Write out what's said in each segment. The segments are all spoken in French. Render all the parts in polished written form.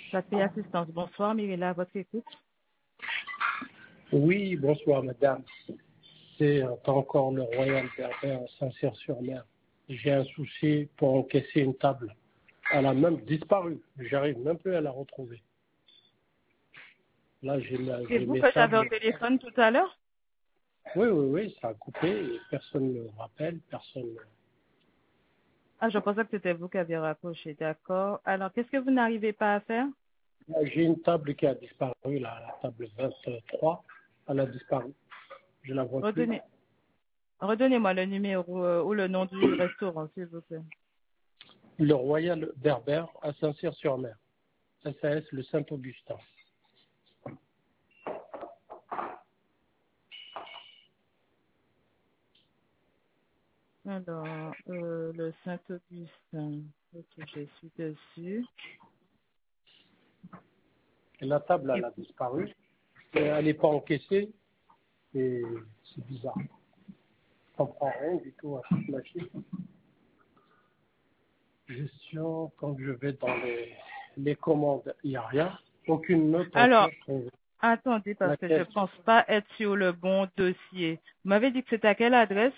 La paix assistance. Bonsoir, Mirella, à votre écoute. Oui, bonsoir madame. C'est encore le Royal Berbère à Saint-Cyr-sur-Mer. J'ai un souci pour encaisser une table. Elle a même disparu. J'arrive même plus à la retrouver. Là, C'est j'ai vous mes que j'avais au tables. téléphone tout à l'heure? Oui, ça a coupé. Et personne ne me rappelle, personne. Ah, je pensais que c'était vous qui aviez raccroché. D'accord. Alors, qu'est-ce que vous n'arrivez pas à faire? Là, j'ai une table qui a disparu, là, la table 23. Elle a disparu. Je la vois plus. Redonnez-moi le numéro ou le nom du restaurant, s'il vous plaît. Le Royal Berbère à Saint-Cyr-sur-Mer. SAS le Saint-Augustin. Alors, le Saint-Augustin. Ok, je suis dessus. Et la table, Et elle a disparu. Et elle n'est pas encaissée. Et c'est bizarre. Je comprends rien du tout à cette machine. Gestion, quand je vais dans les commandes, il n'y a rien. Aucune note alors, encore trouvée. attendez, parce La que je caisse, ne pense pas être sur le bon dossier. Vous m'avez dit que c'était à quelle adresse?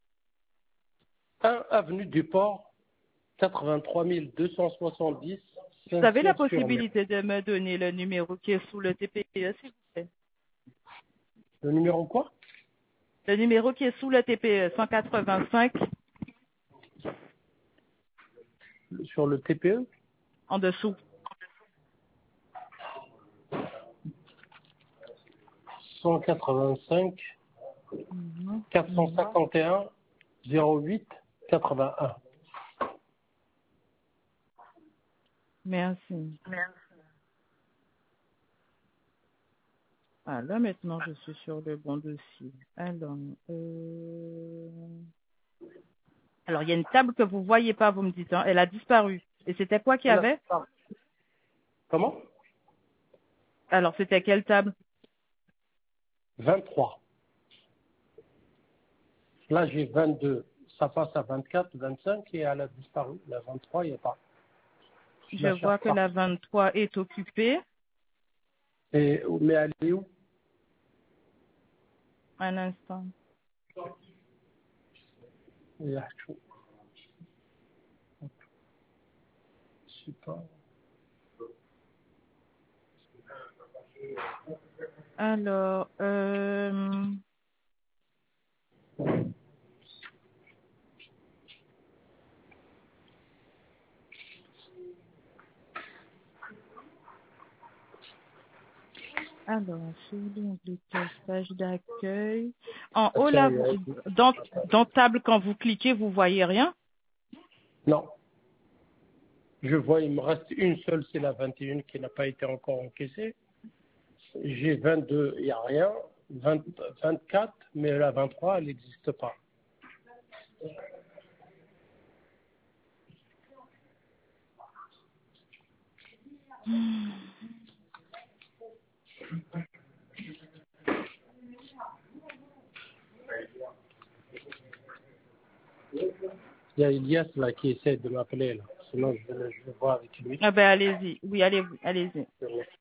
1 avenue du Port, 83 270, Vous avez la Saint-Cyr-sur-Mer. possibilité de me donner le numéro qui est sous le TPE, s'il vous plaît? Le numéro quoi? Le numéro qui est sous le TPE, 185, Sur le TPE? en dessous. 185 Mhm. 451 08 81. Merci. Ah, là, maintenant, je suis sur le bon dossier. Alors, il y a une table que vous voyez pas, vous me dites, hein, elle a disparu. Et c'était quoi qu'il y avait? Comment? Alors, c'était quelle table? 23. Là, j'ai 22. Ça passe à 24, 25 et elle a disparu. La 23, il n'y a pas. Je Je la vois cherche que pas. la 23 est occupée. Mais elle est où? Un instant. Je sais pas. Alors, sur l'onglet page d'accueil. En haut, là, dans table, quand vous cliquez, vous voyez rien? Non. Je vois, il me reste une seule, c'est la 21 qui n'a pas été encore encaissée. J'ai 22, il n'y a rien. 20, 24, mais la 23, elle n'existe pas. Il y a Elias là qui essaie de m'appeler là. Sinon je vais voir avec lui. Ah ben, allez-y. Oui, allez-y.